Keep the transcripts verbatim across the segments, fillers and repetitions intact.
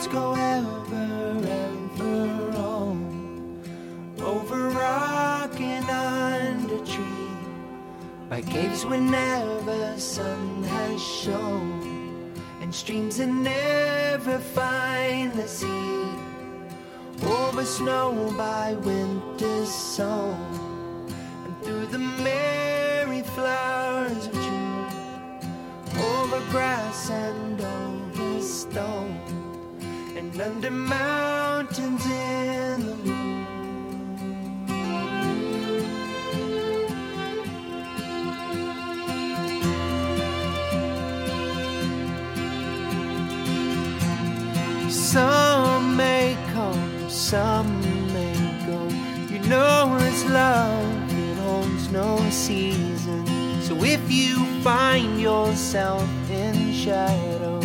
Let's go ever, ever on, over rock and under tree, by caves where never sun has shone, and streams that never find the sea, over snow by winter's song, and through the merry flowers of June, over grass and over stone, and under mountains in the moon. Some may come, some may go. You know it's love that holds no season. So if you find yourself in shadow,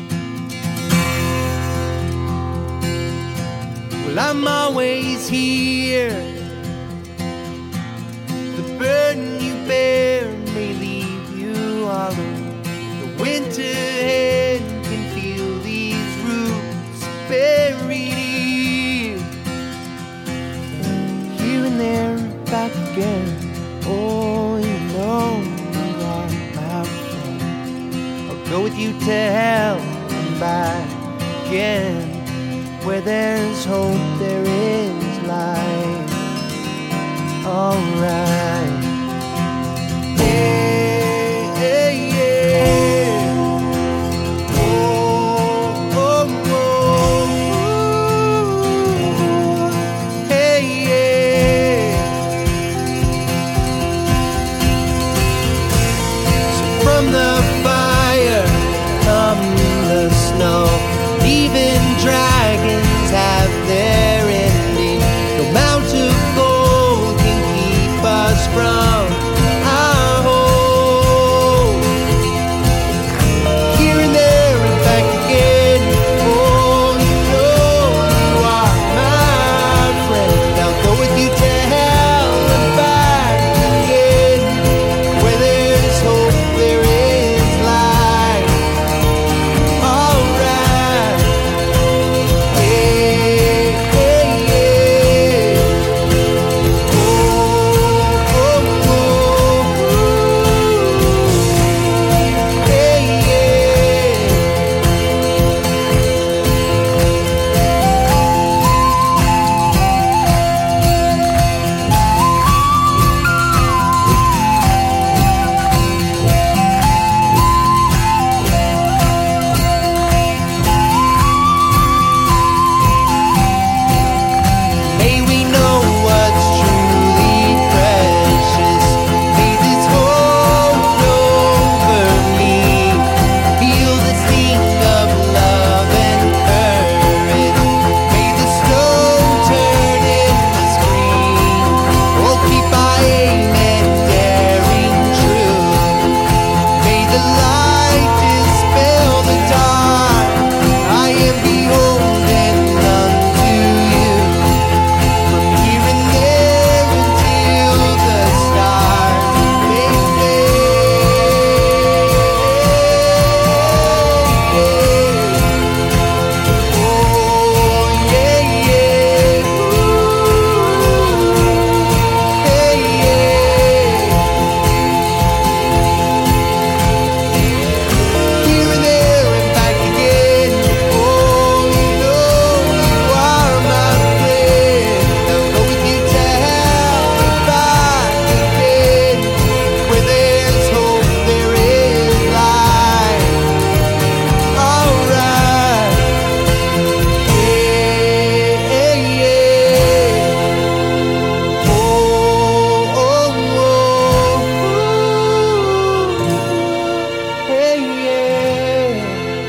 well, I'm always here. The burden you bear may leave you hollow. The winter air can feel these roots buried here, here and there, back again. Oh, you know you are my friend. I'll go with you to hell and back again. Where there's hope, there is light. Alright. Hey, hey, yeah. Oh, oh, oh. Hey, yeah. So from the fire come the snow, even dragons have their ending. No amount of gold can keep us from our home. Here and there and back again. Oh, you know you are my friend. I'll go with you to hell and back again. Where there's hope, there is light. Alright. Hey, hey, yeah. Oh, oh, oh. Hey, yeah. May we know what's truly precious. May this hold over me. Feel the sting of love and courage. May the snow turn into screen. Oh, keep our aim and daring true. May the light dispel the dark. I am beholden unto you. From here and there until the stars may fade. Oh, yeah, yeah. Ooh, hey, yeah. Here and there and back again. Oh, you know you are my friend. I'll go with you to hell and back again. Where there's hope, there is light. Alright. Yeah, yeah. Oh, oh, oh. Hey, yeah.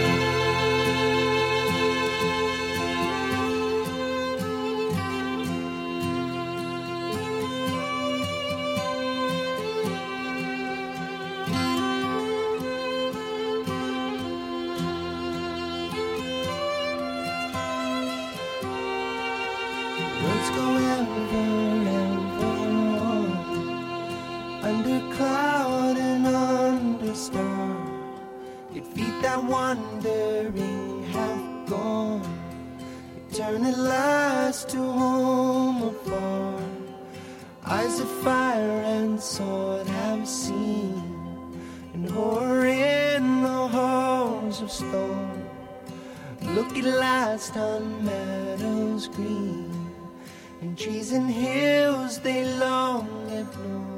Let's go ever, ever on, under cloud and under star. Your feet that wandering have gone. return at last to home afar. Eyes of fire and sword have seen, and horror in the halls of stone. Look at last on meadows green, and trees and hills they long have known.